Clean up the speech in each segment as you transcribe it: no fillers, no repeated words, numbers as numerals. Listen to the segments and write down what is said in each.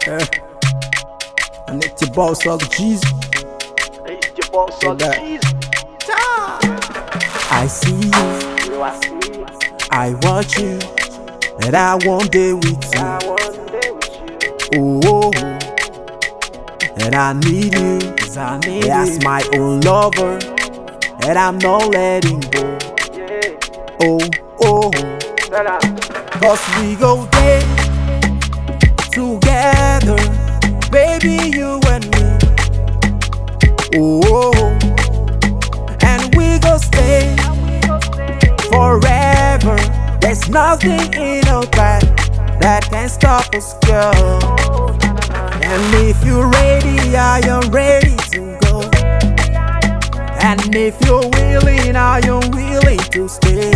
Yeah. And it's your boss, Sugar Cheese. It's your boss, Sugar Cheese. I see you, I see you. I watch you, and I won't day with I you. want to day with you. Oh, and I need you, as my own lover, and I'm not letting go. Yeah. Oh, cause we go day together, baby, you and me. Oh, and we go stay forever. There's nothing in our path that can stop us, girl. And if you're ready, I am ready to go. And if you're willing, I am willing to stay.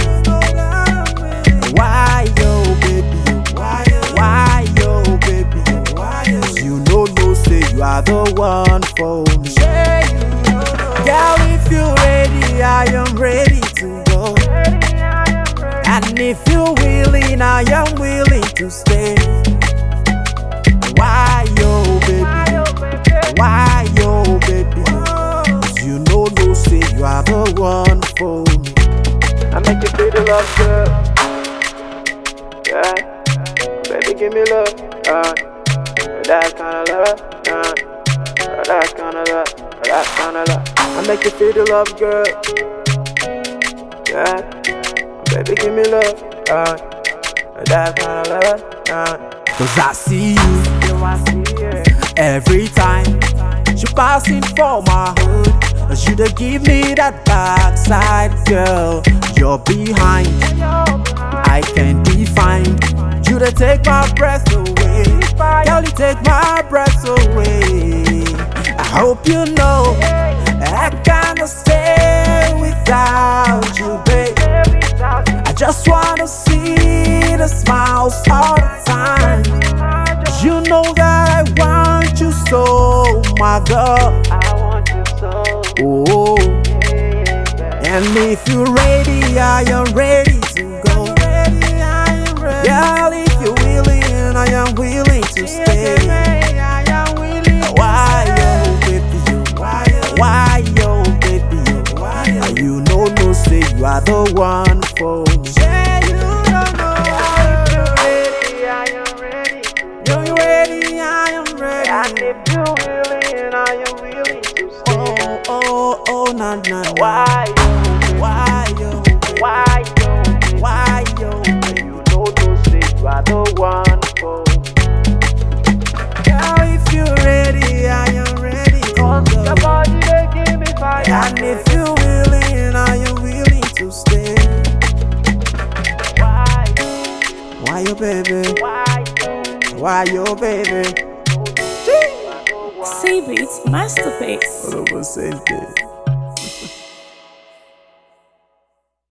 Why, yo, baby? Why, yo, baby? 'Cause you know, no, say you are the one for me. Girl, if you're ready, I am ready to go. And if you're willing, I am willing to stay. Why, yo, baby? Why, yo, baby? 'Cause you know, no, say you are the one for me. I make you feel the love, girl. Yeah. Baby, give me love. That kind of love. That kind of love. That kind of love. I make you feel the love, girl. Yeah. Baby, give me love. That kind of love. 'Cause I see you I see you. every time you passing for my hood. You to give me that dark side, girl. You're behind, I can't define. You to take my breath away, girl. You take my breath away. I hope you know I cannot stay without you, babe. I just wanna see the smiles all the time. You know that I want you so, my girl. I want you so. Oh, and if you're ready, I am ready to go. Girl, if you're willing, I am willing to stay. Why, yo, baby, you? Why, yo, baby, you? And you know, no, say you are the one for me. You're ready, I am ready. And if you're willing, I am willing to stay. Oh, nah. Why, Why, yo? why, Why, yo? you know those things, you are the one for me. Girl, if you're ready, I am ready to Your go. body, they give me fire. And if you're willing, I am willing to stay. Why, yo, baby? Why, yo, baby? C-Beats Masterpiece. Hold on, same thing.